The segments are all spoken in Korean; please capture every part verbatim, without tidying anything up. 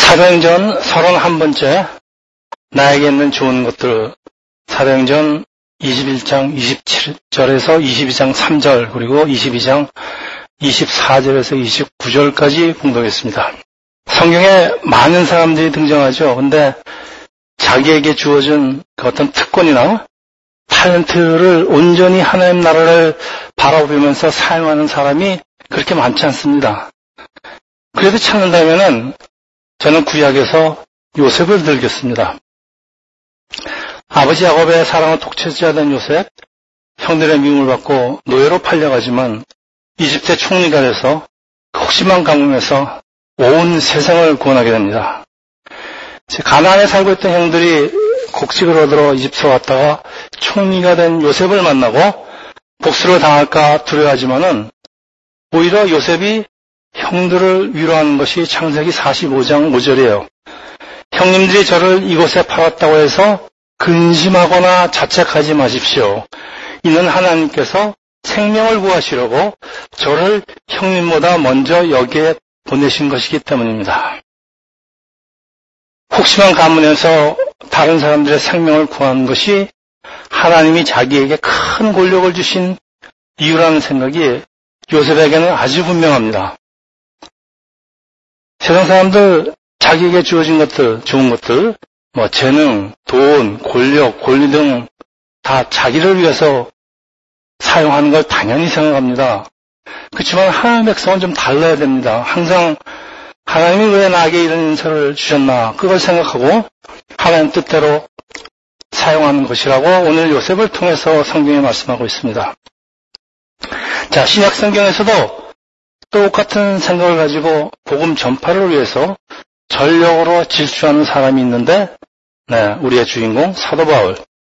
사도행전 서른한 번째 나에게 있는 좋은 것들, 사도행전 이십일 장 이십칠 절에서 이십이 장 삼 절 그리고 이십이 장 이십사 절에서 이십구 절까지 봉독했습니다. 성경에 많은 사람들이 등장하죠. 근데 자기에게 주어진 그 어떤 특권이나 탤런트를 온전히 하나님 나라를 바라보면서 사용하는 사람이 그렇게 많지 않습니다. 그래도 찾는다면은 저는 구약에서 요셉을 들겠습니다. 아버지 야곱의 사랑을 독차지하던 요셉, 형들의 미움을 받고 노예로 팔려가지만 이집트의 총리가 돼서 혹심한 가뭄에서 온 세상을 구원하게 됩니다. 가나안에 살고 있던 형들이 곡식을 얻으러 이집트로 왔다가 총리가 된 요셉을 만나고 복수를 당할까 두려워하지만은 오히려 요셉이 형들을 위로하는 것이 창세기 사십오 장 오 절이에요. 형님들이 저를 이곳에 팔았다고 해서 근심하거나 자책하지 마십시오. 이는 하나님께서 생명을 구하시려고 저를 형님보다 먼저 여기에 보내신 것이기 때문입니다. 혹심한 가문에서 다른 사람들의 생명을 구하는 것이 하나님이 자기에게 큰 권력을 주신 이유라는 생각이 요셉에게는 아주 분명합니다. 세상 사람들 자기에게 주어진 것들, 좋은 것들, 뭐 재능, 돈, 권력, 권리 등 다 자기를 위해서 사용하는 걸 당연히 생각합니다. 그렇지만 하나님의 백성은 좀 달라야 됩니다. 항상 하나님이 왜 나에게 이런 인사를 주셨나 그걸 생각하고 하나님 뜻대로 사용하는 것이라고 오늘 요셉을 통해서 성경에 말씀하고 있습니다. 자, 신약 성경에서도 똑같은 생각을 가지고 복음 전파를 위해서 전력으로 질주하는 사람이 있는데, 네, 우리의 주인공 사도 바울.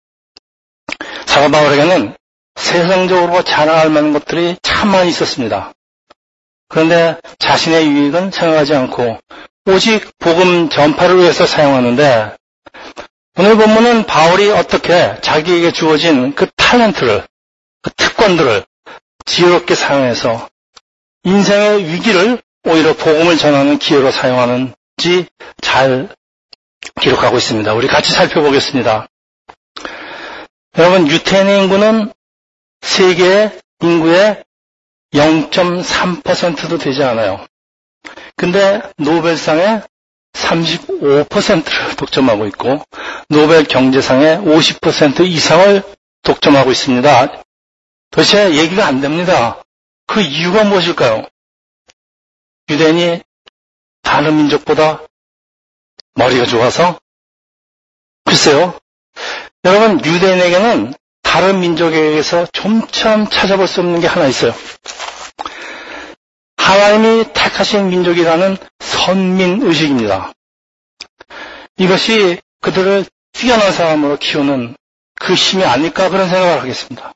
사도 바울에게는 세상적으로 자랑할 만한 것들이 참 많이 있었습니다. 그런데 자신의 유익은 생각하지 않고 오직 복음 전파를 위해서 사용하는데, 오늘 본문은 바울이 어떻게 자기에게 주어진 그 탤런트를, 그 특권들을 지혜롭게 사용해서 인생의 위기를 오히려 복음을 전하는 기회로 사용하는지 잘 기록하고 있습니다. 우리 같이 살펴보겠습니다. 여러분, 유태인의 인구는 세계 인구의 영 점 삼 퍼센트도 되지 않아요. 근데 노벨상의 삼십오 퍼센트를 독점하고 있고 노벨 경제상의 오십 퍼센트 이상을 독점하고 있습니다. 도대체 얘기가 안 됩니다. 그 이유가 무엇일까요? 유대인이 다른 민족보다 머리가 좋아서? 글쎄요. 여러분, 유대인에게는 다른 민족에게서 좀참 찾아볼 수 없는 게 하나 있어요. 하나님이 택하신 민족이라는 선민의식입니다. 이것이 그들을 뛰어난 사람으로 키우는 그 힘이 아닐까 그런 생각을 하겠습니다.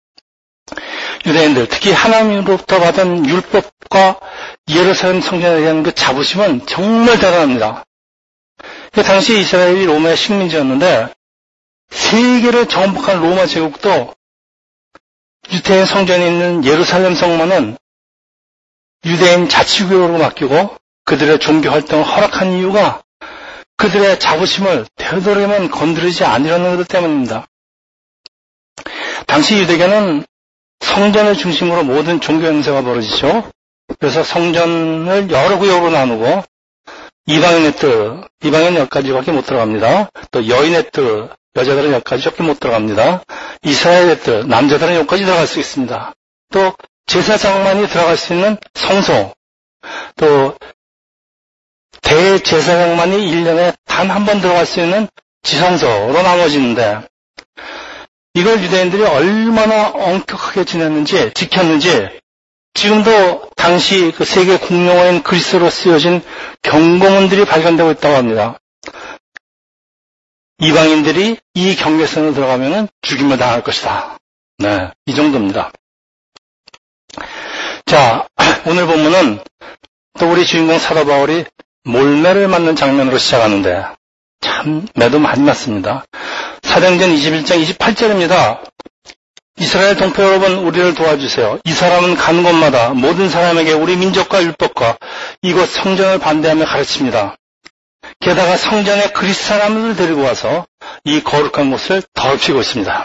유대인들, 특히 하나님으로부터 받은 율법과 예루살렘 성전에 대한 그 자부심은 정말 대단합니다. 당시 이스라엘이 로마의 식민지였는데 세계를 정복한 로마 제국도 유대인 성전에 있는 예루살렘 성만은 유대인 자치구역으로 맡기고 그들의 종교 활동을 허락한 이유가 그들의 자부심을 되도록이면 건드리지 않으려는 것 때문입니다. 당시 유대교는 성전을 중심으로 모든 종교 행사가 벌어지죠. 그래서 성전을 여러 구역으로 나누고 이방인의 뜻, 이방인 여기까지밖에 못 들어갑니다. 또 여인의 뜻, 여자들은 여기까지밖에 못 들어갑니다. 이스라엘의 뜻, 남자들은 여기까지 들어갈 수 있습니다. 또 제사장만이 들어갈 수 있는 성소, 또 대제사장만이 일 년에 단 한 번 들어갈 수 있는 지성소로 나눠지는데 이걸 유대인들이 얼마나 엄격하게 지냈는지, 지켰는지 지금도 당시 그 세계 공용어인 그리스로 쓰여진 경고문들이 발견되고 있다고 합니다. 이방인들이 이 경계선으로 들어가면 죽임을 당할 것이다. 네, 이 정도입니다. 자, 오늘 본문은 또 우리 주인공 사도 바울이 몰매를 맞는 장면으로 시작하는데 참 매도 많이 맞습니다. 사도행전 이십일 장 이십팔 절입니다. 이스라엘 동포 여러분, 우리를 도와주세요. 이 사람은 가는 곳마다 모든 사람에게 우리 민족과 율법과 이곳 성전을 반대하며 가르칩니다. 게다가 성전에 그리스 사람들을 데리고 와서 이 거룩한 곳을 더럽히고 있습니다.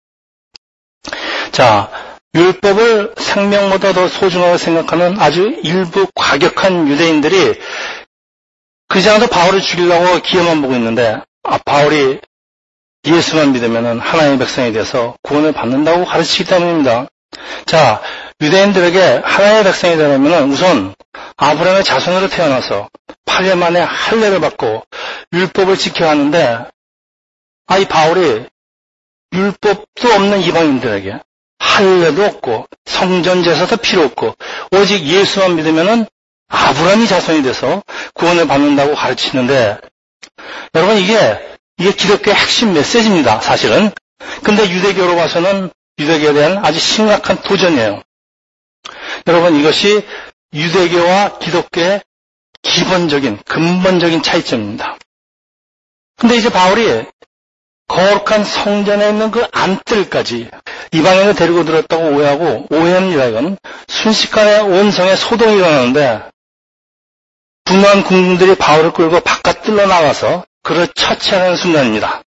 자, 율법을 생명보다 더 소중하게 생각하는 아주 일부 과격한 유대인들이 그 장에서 바울을 죽이려고 기회만 보고 있는데, 아, 바울이 예수만 믿으면 하나님의 백성이 돼서 구원을 받는다고 가르치기 때문입니다. 자, 유대인들에게 하나님의 백성이 되려면 우선 아브라함의 자손으로 태어나서 팔 일 만에 할례를 받고 율법을 지켜야 하는데, 아, 이 바울이 율법도 없는 이방인들에게 할례도 없고 성전 제사도 필요 없고 오직 예수만 믿으면은 아브라함이 자손이 돼서 구원을 받는다고 가르치는데, 여러분 이게 이게 기독교의 핵심 메시지입니다, 사실은. 근데 유대교로 봐서는 유대교에 대한 아주 심각한 도전이에요. 여러분 이것이 유대교와 기독교의 기본적인 근본적인 차이점입니다. 근데 이제 바울이 거룩한 성전에 있는 그 안뜰까지 이방인을 데리고 들었다고 오해하고, 오해합니다. 이건 순식간에 온 성에 소동이 일어나는데 분노한 군중들이 바울을 끌고 바깥 뜰로 나가서 그를 처치하는 순간입니다.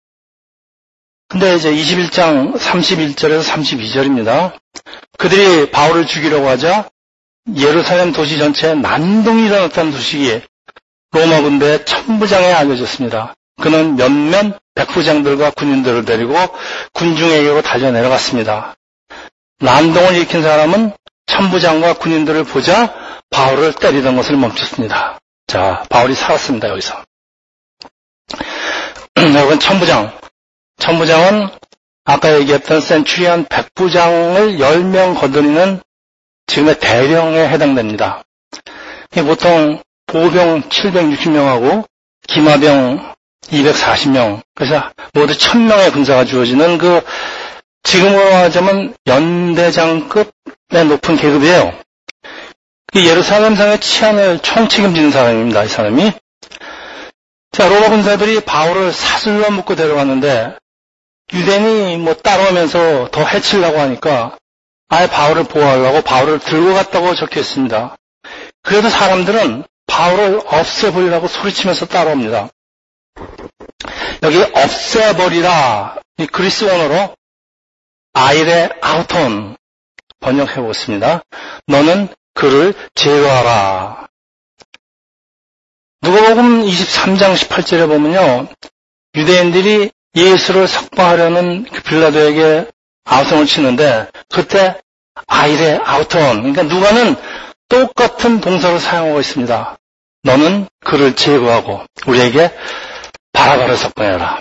근데 이제 이십일 장 삼십일 절에서 삼십이 절입니다. 그들이 바울을 죽이려고 하자 예루살렘 도시 전체에 난동이 일어났다는 소식이 로마 군대의 천부장에 알려졌습니다. 그는 몇몇 백부장들과 군인들을 데리고 군중에게로 달려 내려갔습니다. 난동을 일으킨 사람은 천부장과 군인들을 보자 바울을 때리던 것을 멈췄습니다. 자, 바울이 살았습니다, 여기서. 여러분, 천부장. 천부장은 아까 얘기했던 센츄리안 백부장을 열 명 거느리는 지금의 대령에 해당됩니다. 보통 보병 칠백육십 명하고 기마병 이백사십 명, 그래서 모두 천 명의 군사가 주어지는 그 지금으로 하자면 연대장급의 높은 계급이에요. 그 예루살렘 성의 치안을 총책임지는 사람입니다, 이 사람이. 자, 로마 군사들이 바울을 사슬로 묶고 데려갔는데 유대인이 뭐 따라오면서 더 해치려고 하니까 아예 바울을 보호하려고 바울을 들고 갔다고 적혀 있습니다. 그래도 사람들은 바울을 없애버리라고 소리치면서 따라옵니다. 여기 없애버리라, 이 그리스 원어로 아이레 아우톤 번역해보겠습니다. 너는 그를 제어하라. 누가복음 이십삼 장 십팔 절에 보면요, 유대인들이 예수를 석방하려는 그 빌라도에게 아우성을 치는데 그때 아이레 아우톤, 그러니까 누가는 똑같은 동사를 사용하고 있습니다. 너는 그를 제거하고 우리에게 바라바를 석방해라.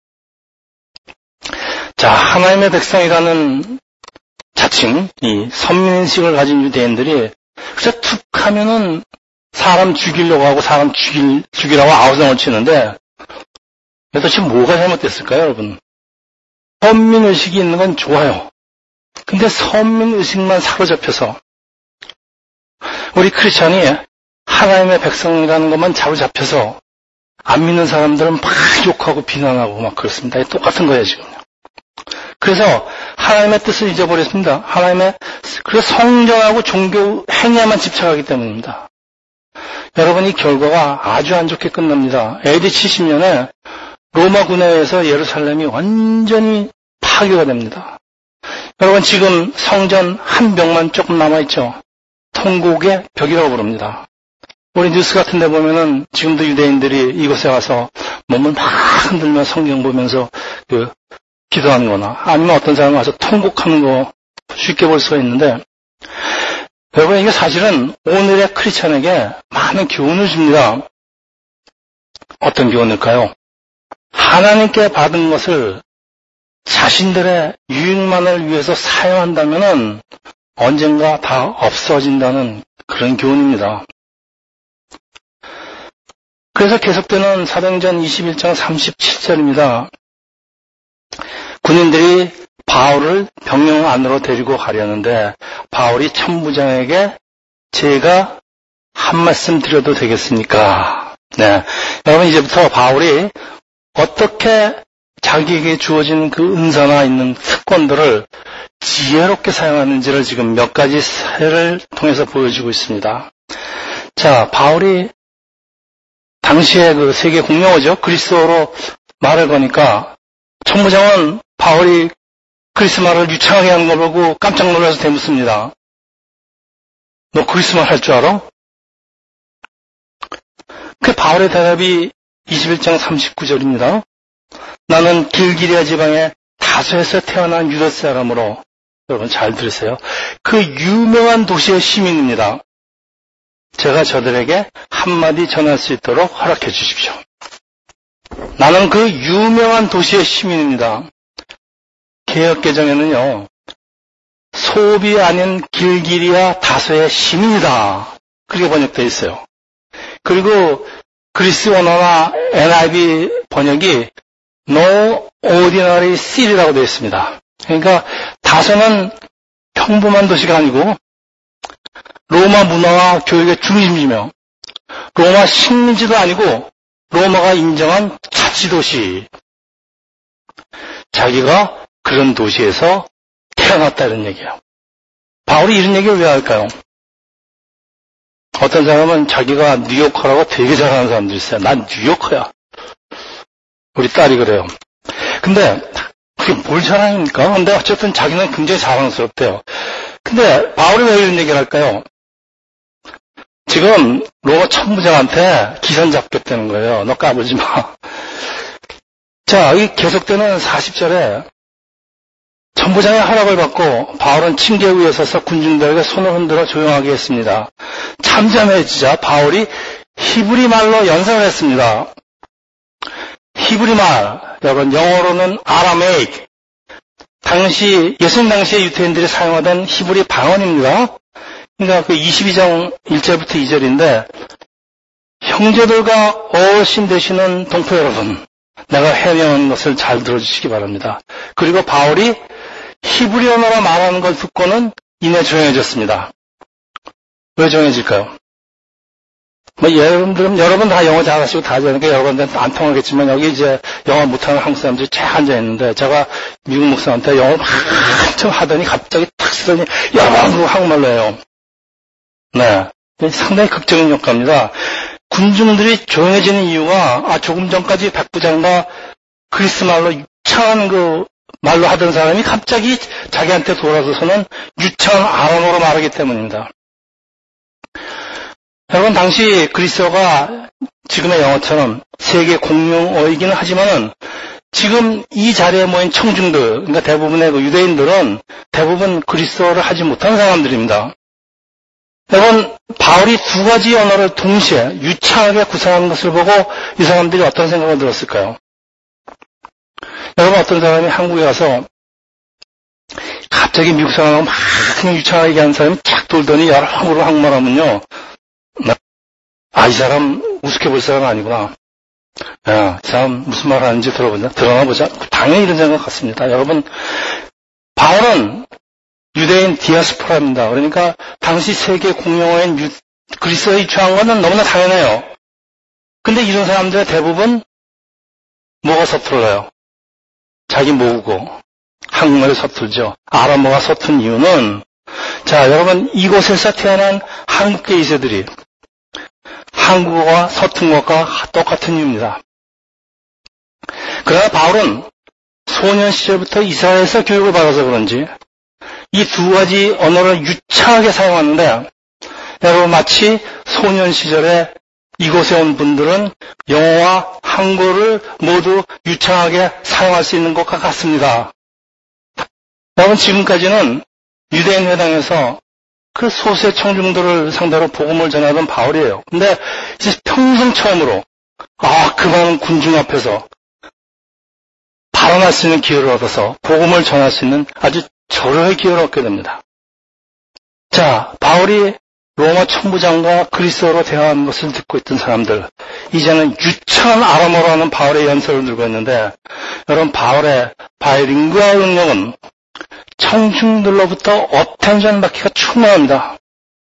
자, 하나님의 백성이라는 자칭 이 선민의식을 가진 유대인들이 그저 툭 하면은 사람 죽이려고 하고 사람 죽일, 죽이라고 아우성을 치는데 도대체 뭐가 잘못됐을까요, 여러분? 선민의식이 있는 건 좋아요. 근데 선민의식만 사로잡혀서 우리 크리스찬이 하나님의 백성이라는 것만 사로잡혀서 안 믿는 사람들은 막 욕하고 비난하고 막 그렇습니다. 똑같은 거예요, 지금요. 그래서 하나님의 뜻을 잊어버렸습니다. 하나님의, 그래서 성전하고 종교 행위에만 집착하기 때문입니다. 여러분, 이 결과가 아주 안 좋게 끝납니다. 에이디 칠십 년에 로마 군에 의해서 예루살렘이 완전히 파괴가 됩니다. 여러분, 지금 성전 한 벽만 조금 남아있죠. 통곡의 벽이라고 부릅니다. 우리 뉴스 같은 데 보면은 지금도 유대인들이 이곳에 가서 몸을 막 흔들며 성경 보면서 그 기도하는 거나 아니면 어떤 사람이 와서 통곡하는 거 쉽게 볼 수가 있는데, 여러분 이게 사실은 오늘의 크리스찬에게 많은 교훈을 줍니다. 어떤 교훈일까요? 하나님께 받은 것을 자신들의 유익만을 위해서 사용한다면은 언젠가 다 없어진다는 그런 교훈입니다. 그래서 계속되는 사도행전 이십일 장 삼십칠 절입니다. 군인들이 바울을 병영 안으로 데리고 가려는데 바울이 천부장에게 제가 한 말씀 드려도 되겠습니까? 네, 여러분 이제부터 바울이 어떻게 자기에게 주어진 그 은사나 있는 특권들을 지혜롭게 사용하는지를 지금 몇 가지 사례를 통해서 보여주고 있습니다. 자, 바울이 당 당시에 그 세계 공용어죠. 그리스어로 말을 거니까 천부장은 바울이 그리스 말을 유창하게 하는 걸 보고 깜짝 놀라서 대묻습니다. 너 그리스 말 할 줄 알아? 그 바울의 대답이 이십일 장 삼십구 절입니다. 나는 길기리아 지방의 다소에서 태어난 유다 사람으로, 여러분 잘 들으세요. 그 유명한 도시의 시민입니다. 제가 저들에게 한마디 전할 수 있도록 허락해 주십시오. 나는 그 유명한 도시의 시민입니다. 개역개정에는요, 소비 아닌 길기리아 다소의 시민이다, 그렇게 번역되어 있어요. 그리고 그리스 원어나 엔아이브이 번역이 No Ordinary City라고 되어 있습니다. 그러니까 다소는 평범한 도시가 아니고 로마 문화와 교육의 중심지며 로마 식민지도 아니고 로마가 인정한 자치도시. 자기가 그런 도시에서 태어났다는 얘기예요. 바울이 이런 얘기를 왜 할까요? 어떤 사람은 자기가 뉴요커라고 되게 잘하는 사람들이 있어요. 난 뉴요커야. 우리 딸이 그래요. 근데 그게 뭘 자랑입니까? 근데 어쨌든 자기는 굉장히 자랑스럽대요. 근데 바울이 왜 이런 얘기를 할까요? 지금 로마 천부장한테 기선 잡겠다는 거예요. 너 까불지 마. 자, 이 계속되는 사십 절에 천부장의 허락을 받고 바울은 침대 위에 서서 군중들에게 손을 흔들어 조용하게 했습니다. 잠잠해지자 바울이 히브리 말로 연설을 했습니다. 히브리 말, 여러분 영어로는 아라메익, 당시 예수님 당시에 유태인들이 사용하던 히브리 방언입니다. 그러니까 그 이십이 장 일 절부터 이 절인데, 형제들과 어르신 되시는 동포 여러분, 내가 해명하는 것을 잘 들어주시기 바랍니다. 그리고 바울이 히브리 언어로 말하는 걸 듣고는 이내 조용해졌습니다. 왜 조용해질까요? 뭐 여러분들은 여러분 다 영어 잘하시고 다 잘하니까 여러분들은 안 통하겠지만, 여기 이제 영어 못하는 한국 사람들이 쫙 앉아 있는데, 제가 미국 목사한테 영어를 한참 하더니 갑자기 탁 쓰더니 영어로 한국말로 해요. 네, 상당히 극적인 효과입니다. 군중들이 조용해지는 이유가, 아, 조금 전까지 백부장과 그리스 말로 유창한 그 말로 하던 사람이 갑자기 자기한테 돌아서서는 유창한 아람어로 말하기 때문입니다. 여러분, 당시 그리스어가 지금의 영어처럼 세계 공용어이기는 하지만은 지금 이 자리에 모인 청중들, 그러니까 대부분의 그 유대인들은 대부분 그리스어를 하지 못한 사람들입니다. 여러분, 바울이 두 가지 언어를 동시에 유창하게 구사하는 것을 보고 이 사람들이 어떤 생각을 들었을까요? 여러분, 어떤 사람이 한국에 가서 갑자기 미국 사람하고 막 그냥 유창하게 얘기하는 사람이 쫙 돌더니 여러 한국어로 한국말하면요, 아, 이 사람 우습게 볼 사람 아니구나. 야, 이 사람 무슨 말 하는지 들어보자. 들어나 보자. 당연히 이런 생각 같습니다. 여러분, 바울은 유대인 디아스포라입니다. 그러니까 당시 세계 공용어인 유, 그리스어에 유창한 것은 너무나 당연해요. 근데 이런 사람들의 대부분 뭐가 서툴러요? 자기 모국어, 한국말이 서툴죠. 아람어가 서툰 이유는, 자, 여러분, 이곳에서 태어난 한국계 이 세들이 한국어가 서툰 것과 똑같은 이유입니다. 그러나 바울은 소년 시절부터 이스라엘에서 교육을 받아서 그런지 이 두 가지 언어를 유창하게 사용하는데, 여러분, 마치 소년 시절에 이곳에 온 분들은 영어와 한국어를 모두 유창하게 사용할 수 있는 것과 같습니다. 여러분, 지금까지는 유대인 회당에서 그 소수의 청중들을 상대로 복음을 전하던 바울이에요. 근데 이제 평생 처음으로, 아, 그 많은 군중 앞에서 발언할 수 있는 기회를 얻어서 복음을 전할 수 있는 아주 절호의 기회를 얻게 됩니다. 자, 바울이 로마 천부장과 그리스어로 대화하는 것을 듣고 있던 사람들, 이제는 유창한 아람어로 하는 바울의 연설을 들고 있는데, 여러분, 바울의 바이링구얼 능력은 청중들로부터 어텐션 받기가 충분합니다.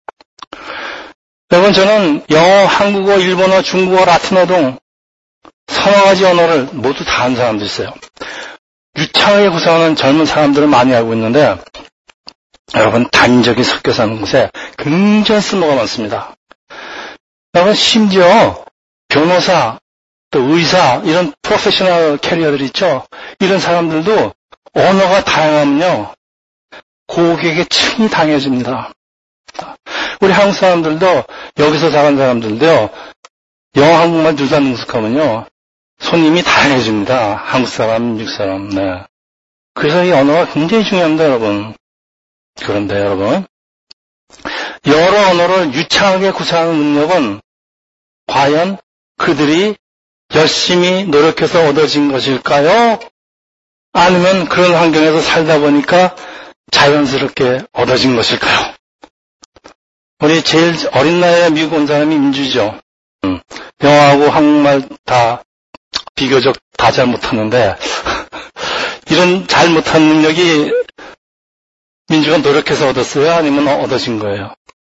여러분, 저는 영어, 한국어, 일본어, 중국어, 라틴어 등 서너 가지 언어를 모두 다 아는 사람도 있어요. 유창하게 구사하는 젊은 사람들을 많이 알고 있는데, 여러분, 단적이 섞여 사는 곳에 굉장히 쓸모가 많습니다. 여러분, 심지어 변호사, 또 의사, 이런 프로페셔널 캐리어들 있죠? 이런 사람들도 언어가 다양하면요, 고객의 층이 다양해집니다. 우리 한국 사람들도, 여기서 자란 사람들도요, 영어, 한국말 둘 다 능숙하면요, 손님이 다양해집니다. 한국 사람, 미국 사람, 네. 그래서 이 언어가 굉장히 중요합니다, 여러분. 그런데 여러분, 여러 언어를 유창하게 구사하는 능력은 과연 그들이 열심히 노력해서 얻어진 것일까요? 아니면 그런 환경에서 살다 보니까 자연스럽게 얻어진 것일까요? 우리 제일 어린 나이에 미국 온 사람이 민주죠. 음, 영어하고 한국말 다 비교적 다 잘 못하는데 이런 잘 못하는 능력이 민주가 노력해서 얻었어요? 아니면 얻어진 거예요?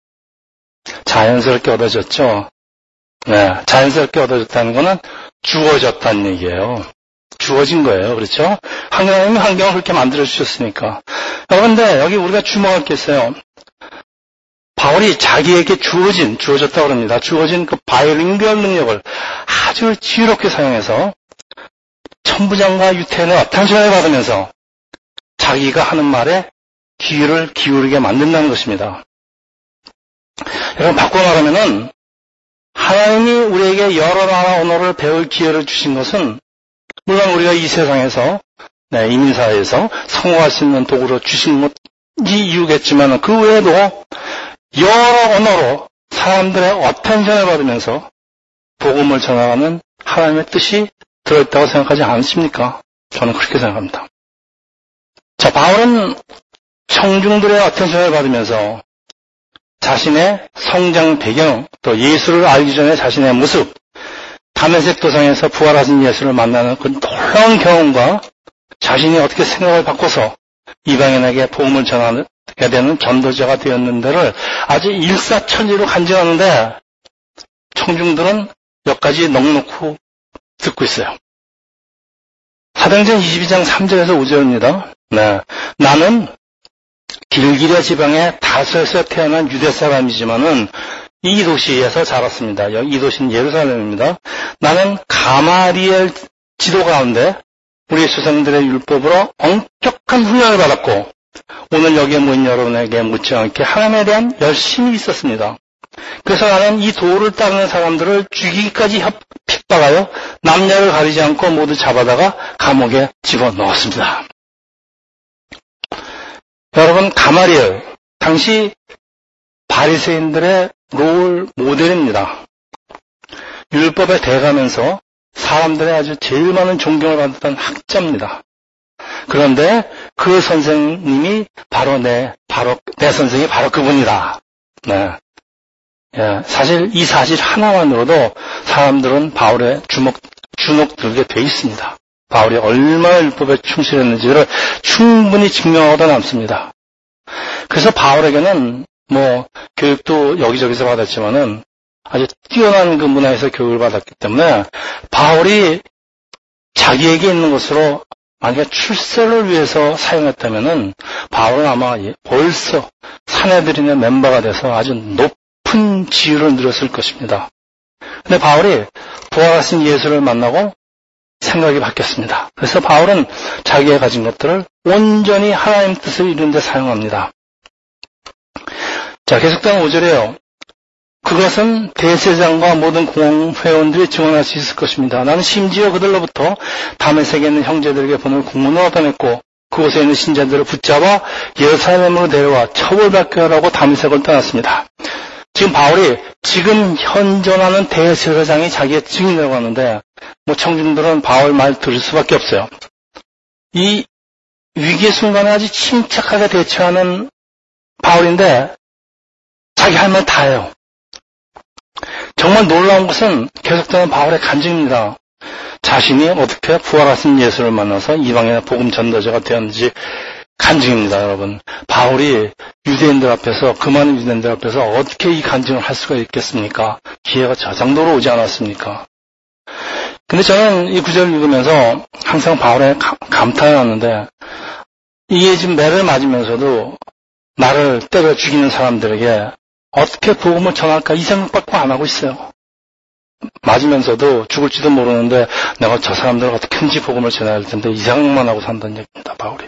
자연스럽게 얻어졌죠. 네, 자연스럽게 얻어졌다는 거는 주어졌다는 얘기예요. 주어진 거예요. 그렇죠? 하나님이 환경을 그렇게 만들어주셨으니까. 그런데 여기 우리가 주목할 게 있어요. 바울이 자기에게 주어진, 주어졌다고 합니다. 주어진 그 바이링구얼 능력을 아주 지혜롭게 사용해서 천부장과 유태인의 어텐션을 받으면서 자기가 하는 말에 귀를 기울이게 만든다는 것입니다. 여러분, 바꿔 말하면은 하나님이 우리에게 여러 나라 언어를 배울 기회를 주신 것은 물론 우리가 이 세상에서, 네, 이민사회에서 성공할 수 있는 도구로 주신 것이 이유겠지만 그 외에도 여러 언어로 사람들의 어텐션을 받으면서 복음을 전하는 하나님의 뜻이 들어있다고 생각하지 않으십니까? 저는 그렇게 생각합니다. 자, 바울은 청중들의 어텐션을 받으면서 자신의 성장 배경, 또 예수를 알기 전에 자신의 모습, 다메섹 도상에서 부활하신 예수를 만나는 그 놀라운 경험과 자신이 어떻게 생각을 바꿔서 이방인에게 복음을 전하게 되는 전도자가 되었는데를 아주 일사천리로 간증하는데 청중들은 몇 가지 넉넉히 듣고 있어요. 사도행전 이십이 장 삼 절에서 오 절입니다. 네, 나는 길기랴 지방의 다소에서 태어난 유대 사람이지만은 이 도시에서 자랐습니다. 이 도시는 예루살렘입니다. 나는 가마리엘 지도 가운데 우리 수생들의 율법으로 엄격한 훈련을 받았고 오늘 여기에 모인 여러분에게 묻지 않게 하나님에 대한 열심이 있었습니다. 그래서 나는 이 도를 따르는 사람들을 죽이기까지 핍박하여 남녀를 가리지 않고 모두 잡아다가 감옥에 집어넣었습니다. 여러분, 가마리엘, 당시 바리새인들의 롤 모델입니다. 율법에 대가면서 사람들의 아주 제일 많은 존경을 받았던 학자입니다. 그런데 그 선생님이 바로 내, 바로, 내 선생이 바로 그분이다. 네. 예, 사실 이 사실 하나만으로도 사람들은 바울의 주목, 주눅 들게 돼 있습니다. 바울이 얼마나 율법에 충실했는지를 충분히 증명하고도 남습니다. 그래서 바울에게는 뭐 교육도 여기저기서 받았지만은 아주 뛰어난 그 문화에서 교육을 받았기 때문에 바울이 자기에게 있는 것으로 만약에 출세를 위해서 사용했다면은 바울은 아마 벌써 사내들인의 멤버가 돼서 아주 높은 지위를 누렸을 것입니다. 근데 바울이 부활하신 예수를 만나고 생각이 바뀌었습니다. 그래서 바울은 자기가 가진 것들을 온전히 하나님 뜻을 이루는 데 사용합니다. 자, 계속되는 오 절에요. 그것은 대제사장과 모든 공회원들이 증언할 수 있을 것입니다. 나는 심지어 그들로부터 다메섹에 있는 형제들에게 보낼 공문을 얻어냈고 그곳에 있는 신자들을 붙잡아 예루살렘으로 데려와 처벌받게 하라고 다메섹을 떠났습니다. 지금 바울이 지금 현존하는 대제사장이 자기의 증인이라고 하는데 뭐 청중들은 바울 말 들을 수밖에 없어요. 이 위기의 순간에 아주 침착하게 대처하는 바울인데 자기 할 말 다 해요. 정말 놀라운 것은 계속되는 바울의 간증입니다. 자신이 어떻게 부활하신 예수를 만나서 이방인의 복음 전도자가 되었는지 간증입니다, 여러분. 바울이 유대인들 앞에서, 그 많은 유대인들 앞에서 어떻게 이 간증을 할 수가 있겠습니까? 기회가 저 정도로 오지 않았습니까? 근데 저는 이 구절을 읽으면서 항상 바울의 감탄을 하는데 이게 지금 매를 맞으면서도 나를 때려 죽이는 사람들에게 어떻게 복음을 전할까 이 생각밖에 안 하고 있어요. 맞으면서도 죽을지도 모르는데 내가 저 사람들 어떻게든지 복음을 전해야 할 텐데 이 생각만 하고 산다는 얘기입니다. 바울이.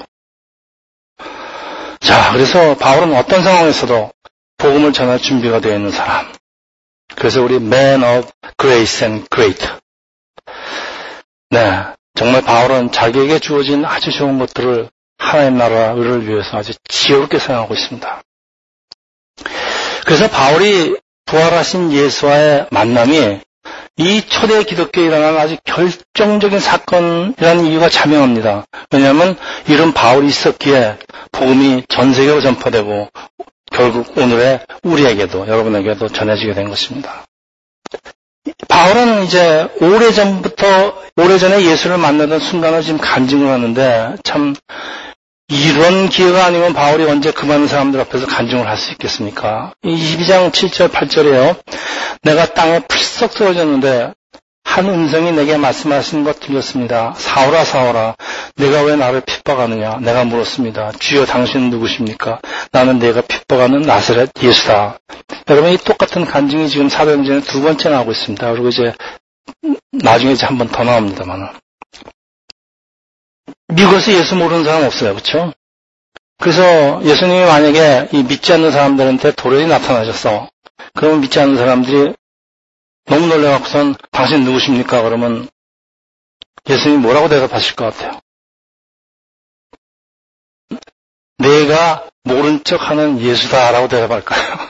자, 그래서 바울은 어떤 상황에서도 복음을 전할 준비가 되어 있는 사람. 그래서 우리 Man of Grace and Great. 네, 정말 바울은 자기에게 주어진 아주 좋은 것들을 하나님 나라를 위해서 아주 지혜롭게 사용하고 있습니다. 그래서 바울이 부활하신 예수와의 만남이 이 초대 기독교에 일어난 아주 결정적인 사건이라는 이유가 자명합니다. 왜냐하면 이런 바울이 있었기에 복음이 전 세계로 전파되고 결국 오늘의 우리에게도 여러분에게도 전해지게 된 것입니다. 바울은 이제 오래전부터 오래전에 예수를 만나던 순간을 지금 간증을 하는데 참 이런 기회가 아니면 바울이 언제 그 많은 사람들 앞에서 간증을 할 수 있겠습니까? 이십이 장 칠 절 팔 절에요. 내가 땅에 풀썩 쓰러졌는데 한 음성이 내게 말씀하시는 것 들렸습니다. 사울아 사울아 내가 왜 나를 핍박하느냐. 내가 물었습니다. 주여 당신은 누구십니까? 나는 내가 핍박하는 나사렛 예수다. 여러분 이 똑같은 간증이 지금 사도행전에 두 번째 나오고 있습니다. 그리고 이제 나중에 이제 한 번 더 나옵니다만 미국에서 예수 모르는 사람 없어요. 그렇죠? 그래서 예수님이 만약에 이 믿지 않는 사람들한테 도련이 나타나셨어. 그러면 믿지 않는 사람들이 너무 놀라갖고선 당신 누구십니까? 그러면 예수님이 뭐라고 대답하실 것 같아요? 내가 모른 척하는 예수다라고 대답할까요?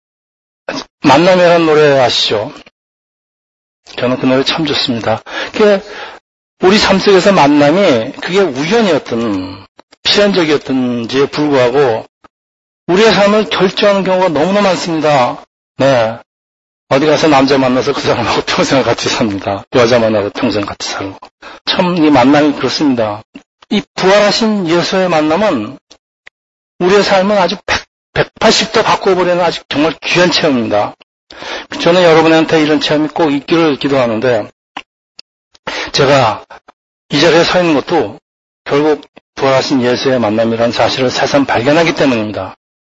만남이라는 노래 아시죠? 저는 그 노래 참 좋습니다. 그게 우리 삶 속에서 만남이 그게 우연이었든 필연적이었든지에 불구하고 우리의 삶을 결정하는 경우가 너무나 많습니다. 네. 어디 가서 남자 만나서 그 사람하고 평생 같이 삽니다. 여자 만나서 평생 같이 살고. 참 이 만남이 그렇습니다. 이 부활하신 예수의 만남은 우리의 삶은 아주 백팔십 도 바꿔버리는 아주 정말 귀한 체험입니다. 저는 여러분한테 이런 체험이 꼭 있기를 기도하는데 제가 이 자리에 서 있는 것도 결국 부활하신 예수의 만남이라는 사실을 새삼 발견하기 때문입니다.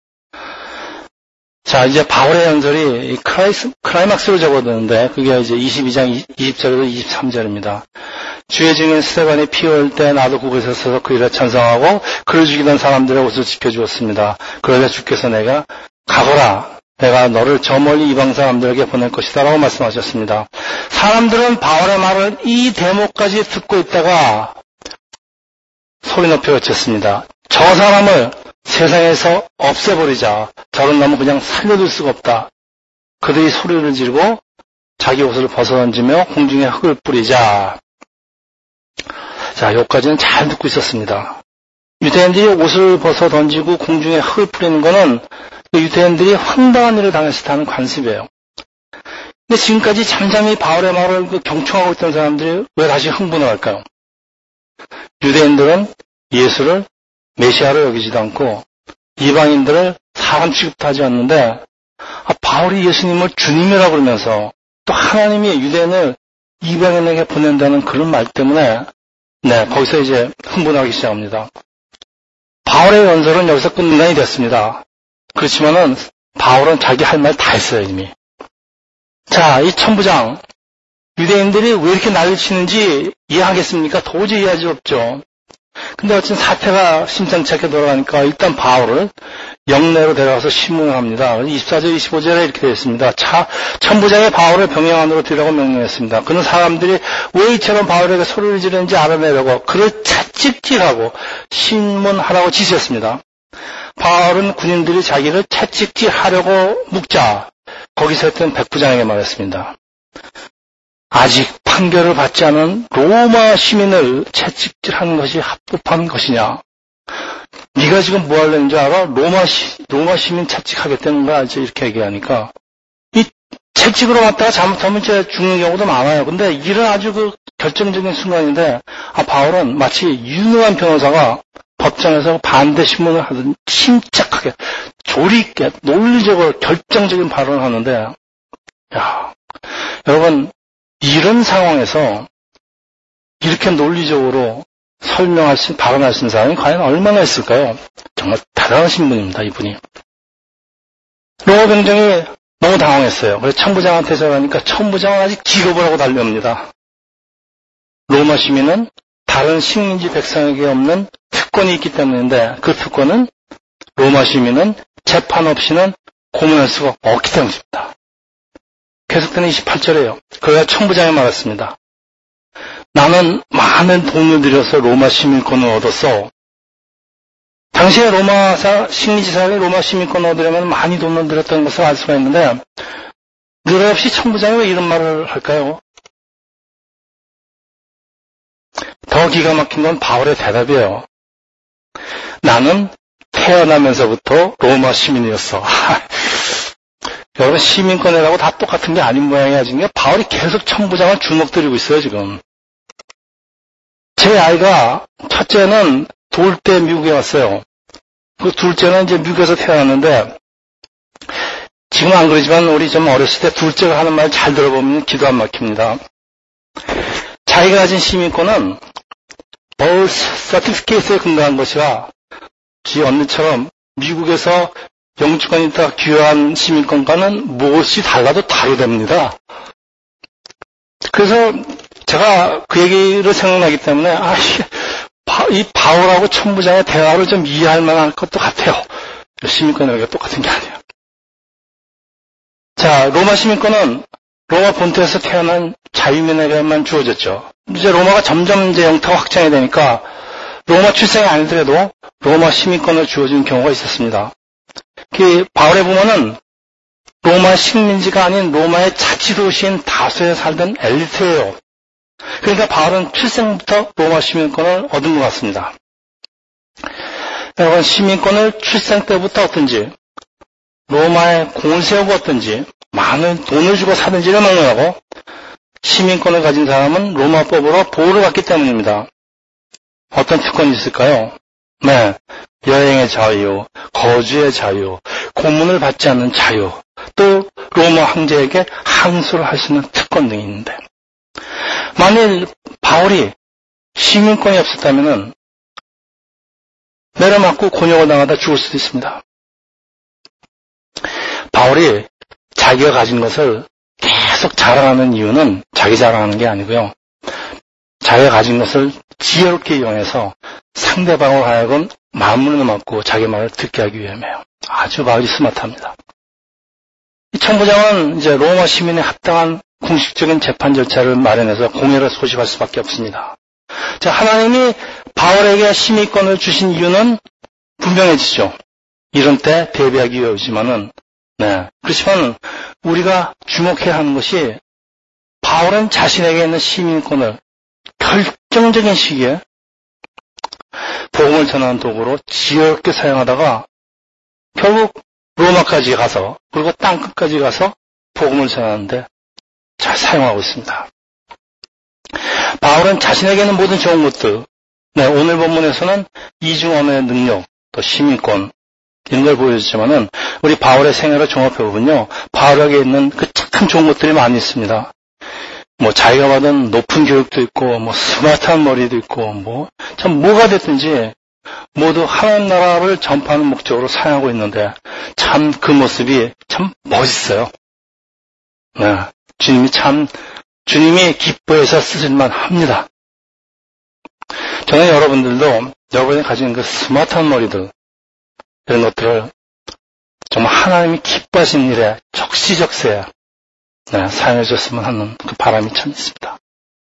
자, 이제 바울의 연설이 이 크라이스, 크라이막스로 적어두는데 그게 이제 이십이 장 이십 절에서 이십삼 절입니다. 주의 증인 스데반이 피 흘릴 때 나도 그곳에 서서 그 일에 찬성하고 그를 죽이던 사람들의 옷을 지켜주었습니다. 그러자 주께서 내가 가거라. 내가 너를 저 멀리 이방 사람들에게 보낼 것이다 라고 말씀하셨습니다. 사람들은 바울의 말을 이 대목까지 듣고 있다가 소리 높여 외쳤습니다. 저 사람을 세상에서 없애버리자. 저런 놈은 그냥 살려둘 수가 없다. 그들이 소리를 지르고 자기 옷을 벗어던지며 공중에 흙을 뿌리자. 자, 여기까지는 잘 듣고 있었습니다. 유대인들이 옷을 벗어 던지고 공중에 흙을 뿌리는 거는 유대인들이 황당한 일을 당했을 때 하는 관습이에요. 근데 지금까지 잠잠히 바울의 말을 그 경청하고 있던 사람들이 왜 다시 흥분을 할까요? 유대인들은 예수를 메시아로 여기지도 않고 이방인들을 사람 취급도 하지 않는데 아, 바울이 예수님을 주님이라고 그러면서 또 하나님이 유대인을 이방인에게 보낸다는 그런 말 때문에 네, 거기서 이제 흥분하기 시작합니다. 바울의 연설은 여기서 끝난이 됐습니다. 그렇지만은 바울은 자기 할 말 다 했어요, 이미. 자, 이 천부장 유대인들이 왜 이렇게 난리 치는지 이해하겠습니까? 도저히 이해할 수 없죠. 근데 어쨌든 사태가 심상치 않게 돌아가니까 일단 바울을 영내로 데려가서 신문을 합니다. 이십사 절 이십오 절에 이렇게 되어 있습니다. 차, 천부장이 바울을 병영 안으로 들여고 명령했습니다. 그는 사람들이 왜 이처럼 바울에게 소리를 지르는지 알아내려고 그를 채찍질하고 신문하라고 지시했습니다. 바울은 군인들이 자기를 채찍질하려고 묵자 거기서 했던 백부장에게 말했습니다. 아직 판결을 받지 않은 로마 시민을 채찍질하는 것이 합법한 것이냐? 네가 지금 뭐 하려는 줄 알아? 로마 시, 로마 시민 채찍하겠다는 거야. 이제 이렇게 얘기하니까 이 채찍으로 맞다가 잘못하면 이제 죽는 경우도 많아요. 근데 이런 아주 그 결정적인 순간인데 아 바울은 마치 유능한 변호사가 법정에서 반대 신문을 하듯 침착하게 조리 있게 논리적으로 결정적인 발언을 하는데 야 여러분 이런 상황에서 이렇게 논리적으로 설명할 수, 발언할 수 있는 사람이 과연 얼마나 있을까요? 정말 대단하신 분입니다, 이분이. 로마 병정이 너무 당황했어요. 그래서 천부장한테 전화하니까 천부장은 아직 기겁을 하고 달려옵니다. 로마 시민은 다른 식민지 백성에게 없는 특권이 있기 때문인데 그 특권은 로마 시민은 재판 없이는 고문할 수가 없기 때문입니다. 계속되는 이십팔 절에요. 그가 천부장에 말했습니다. 나는 많은 돈을 들여서 로마 시민권을 얻었어. 당시에 로마 식민지사에 로마 시민권을 얻으려면 많이 돈을 들였다는 것을 알 수가 있는데 느닷없이 천부장이 왜 이런 말을 할까요? 더 기가 막힌 건 바울의 대답이에요. 나는 태어나면서부터 로마 시민이었어. 여러분 시민권이라고 다 똑같은 게 아닌 모양이야. 지금 바울이 계속 천부장을 주먹들이고 있어요. 지금. 제 아이가 첫째는 돌 때 미국에 왔어요. 그 둘째는 이제 미국에서 태어났는데 지금 안 그러지만 우리 좀 어렸을 때 둘째가 하는 말 잘 들어보면 기도 안 막힙니다. 자기가 가진 시민권은 birth certificate에 근거한 것이라 지 언니처럼 미국에서 영주권이 있다 귀화한 시민권과는 무엇이 달라도 다르답니다. 그래서 제가 그 얘기를 생각나기 때문에 아, 이 바울하고 천부장의 대화를 좀 이해할 만한 것도 같아요. 시민권이라는 게 똑같은 게 아니에요. 자, 로마 시민권은 로마 본토에서 태어난 자유민에게만 주어졌죠. 이제 로마가 점점 이제 영토가 확장이 되니까 로마 출생이 아니더라도 로마 시민권을 주어진 경우가 있었습니다. 그 바울의 부모는 로마 식민지가 아닌 로마의 자치도시인 다소에 살던 엘리트예요. 그러니까 바울은 출생부터 로마 시민권을 얻은 것 같습니다. 여러분 시민권을 출생 때부터 얻든지 로마에 공을 세우고 얻든지 많은 돈을 주고 사든지를 막론하고 시민권을 가진 사람은 로마법으로 보호를 받기 때문입니다. 어떤 특권이 있을까요? 네, 여행의 자유, 거주의 자유, 고문을 받지 않는 자유, 또 로마 황제에게 항소를 할 수 있는 특권 등이 있는데 만일 바울이 시민권이 없었다면 내려맞고 곤욕을 당하다 죽을 수도 있습니다. 바울이 자기가 가진 것을 계속 자랑하는 이유는 자기 자랑하는 게 아니고요. 자기가 가진 것을 지혜롭게 이용해서 상대방을 하여금 마음을 맞고 자기 말을 듣게 하기 위함이에요. 아주 바울이 스마트합니다. 이 천부장은 이제 로마 시민의 합당한 공식적인 재판 절차를 마련해서 공의를 소집할 수밖에 없습니다. 자, 하나님이 바울에게 시민권을 주신 이유는 분명해지죠. 이런 때 대비하기 위해서지만은, 네. 그렇지만 우리가 주목해야 하는 것이 바울은 자신에게 있는 시민권을 결정적인 시기에 복음을 전하는 도구로 지혜롭게 사용하다가 결국 로마까지 가서 그리고 땅끝까지 가서 복음을 전하는데 잘 사용하고 있습니다. 바울은 자신에게 있는 모든 좋은 것들, 네, 오늘 본문에서는 이중 언어의 능력, 또 시민권 이런 걸 보여줬지만은 우리 바울의 생애를 종합해 보면요, 바울에게 있는 그 참 좋은 것들이 많이 있습니다. 뭐 자기가 받은 높은 교육도 있고, 뭐 스마트한 머리도 있고, 뭐 참 뭐가 됐든지 모두 하나님 나라를 전파하는 목적으로 사용하고 있는데 참 그 모습이 참 멋있어요. 네, 주님이 참 주님이 기뻐해서 쓰실만 합니다. 저는 여러분들도 여러분이 가진 그 스마트한 머리들 이런 것들을 정말 하나님이 기뻐하시는 일에 적시적소에 네, 사용해 줬으면 하는 그 바람이 참 있습니다.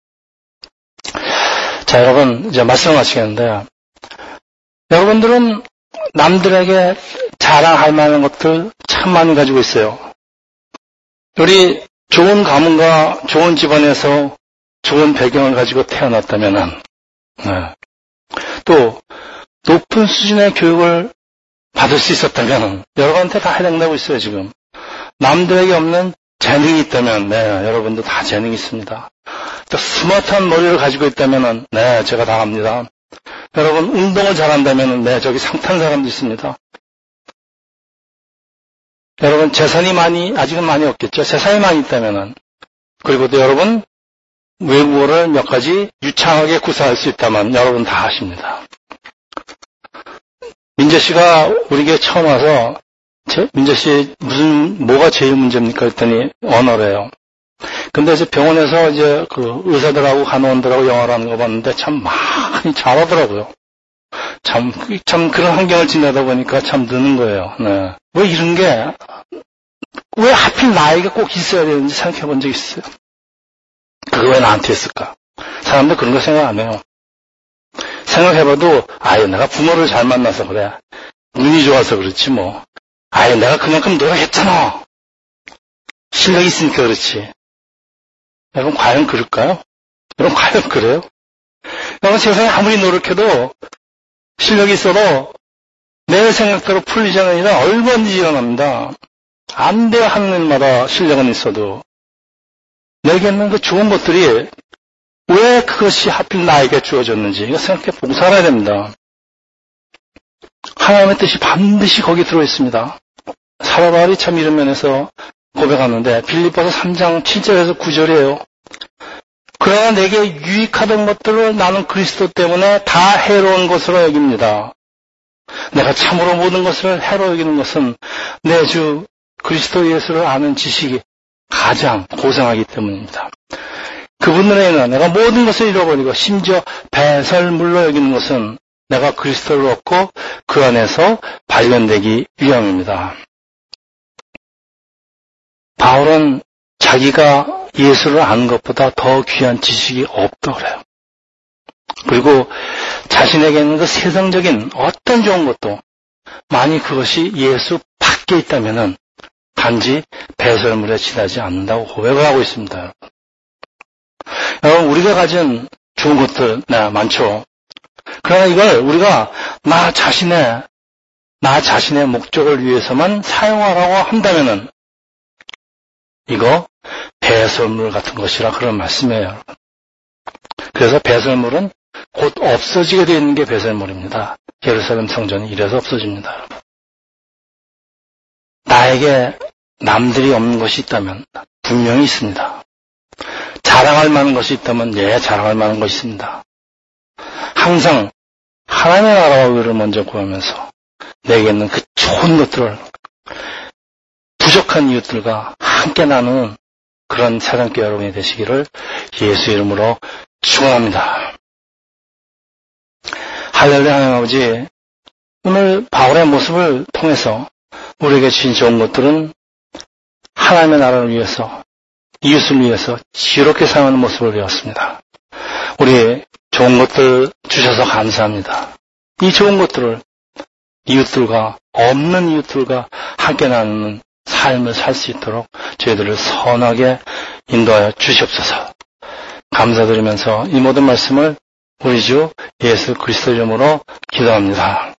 자, 여러분 이제 말씀을 마치겠는데 여러분들은 남들에게 자랑할 만한 것들 참 많이 가지고 있어요. 우리 좋은 가문과 좋은 집안에서 좋은 배경을 가지고 태어났다면은, 네. 또 높은 수준의 교육을 받을 수 있었다면 여러분한테 다 해당되고 있어요. 지금 남들에게 없는 재능이 있다면, 네, 여러분도 다 재능이 있습니다. 또 스마트한 머리를 가지고 있다면, 네, 제가 다 합니다. 여러분 운동을 잘한다면, 네, 저기 상탄 사람도 있습니다. 여러분 재산이 많이 아직은 많이 없겠죠. 재산이 많이 있다면은, 그리고 또 여러분 외국어를 몇 가지 유창하게 구사할 수 있다면 여러분 다 아십니다. 민재 씨가 우리 교회 처음 와서 제, 민재 씨, 무슨, 뭐가 제일 문제입니까? 했더니, 언어래요. 근데 이제 병원에서 이제 그 의사들하고 간호원들하고 영어를 하는 거 봤는데 참 많이 잘하더라고요. 참, 참 그런 환경을 지내다 보니까 참 느는 거예요. 네. 왜 이런 게, 왜 하필 나에게 꼭 있어야 되는지 생각해 본 적 있어요. 그거 왜 나한테 있을까? 사람들 그런 거 생각 안 해요. 생각해봐도, 아유, 내가 부모를 잘 만나서 그래. 운이 좋아서 그렇지, 뭐. 아유, 내가 그만큼 노력했잖아. 실력이 있으니까 그렇지. 여러분, 과연 그럴까요? 여러분, 과연 그래요? 여러분, 세상에 아무리 노력해도 실력이 있어도 내 생각대로 풀리지 않는 일은 얼마든지 일어납니다. 안 돼야 하는 일마다 실력은 있어도 내게 있는 그 좋은 것들이 왜 그것이 하필 나에게 주어졌는지 이거 생각해 보고 살아야 됩니다. 하나님의 뜻이 반드시 거기 들어있습니다. 사도 바울이 참 이런 면에서 고백하는데 빌립보서 삼 장 칠 절에서 구 절이에요. 그러나 내게 유익하던 것들을 나는 그리스도 때문에 다 해로운 것으로 여깁니다. 내가 참으로 모든 것을 해로 여기는 것은 내 주 그리스도 예수를 아는 지식이 가장 고상하기 때문입니다. 그분으로 인해 내가 모든 것을 잃어버리고 심지어 배설물로 여기는 것은 내가 그리스도를 얻고 그 안에서 발견되기 위함입니다. 바울은 자기가 예수를 아는 것보다 더 귀한 지식이 없다고 그래요. 그리고 자신에게 있는 그 세상적인 어떤 좋은 것도 만약 그것이 예수 밖에 있다면은 단지 배설물에 지나지 않는다고 고백을 하고 있습니다. 여러분, 여러분 우리가 가진 좋은 것들 네, 많죠. 그러나 이걸 우리가 나 자신의 나 자신의 목적을 위해서만 사용하라고 한다면은 이거 배설물 같은 것이라 그런 말씀이에요. 여러분. 그래서 배설물은 곧 없어지게 되어 있는 게 배설물입니다. 예루살렘 성전이 이래서 없어집니다. 여러분. 나에게 남들이 없는 것이 있다면 분명히 있습니다. 자랑할 만한 것이 있다면 예, 자랑할 만한 것이 있습니다. 항상 하나님의 나라와 의를 먼저 구하면서 내게 있는 그 좋은 것들을 부족한 이웃들과 함께 나누는 그런 사랑교회 여러분이 되시기를 예수 이름으로 축원합니다. 할렐루야. 하나님 아버지, 오늘 바울의 모습을 통해서 우리에게 주신 좋은 것들은 하나님의 나라를 위해서, 이웃을 위해서 지혜롭게 사용하는 모습을 배웠습니다. 우리 좋은 것들 주셔서 감사합니다. 이 좋은 것들을 이웃들과, 없는 이웃들과 함께 나누는 삶을 살 수 있도록 저희들을 선하게 인도하여 주시옵소서. 감사드리면서 이 모든 말씀을 우리 주 예수 그리스도 이름으로 기도합니다.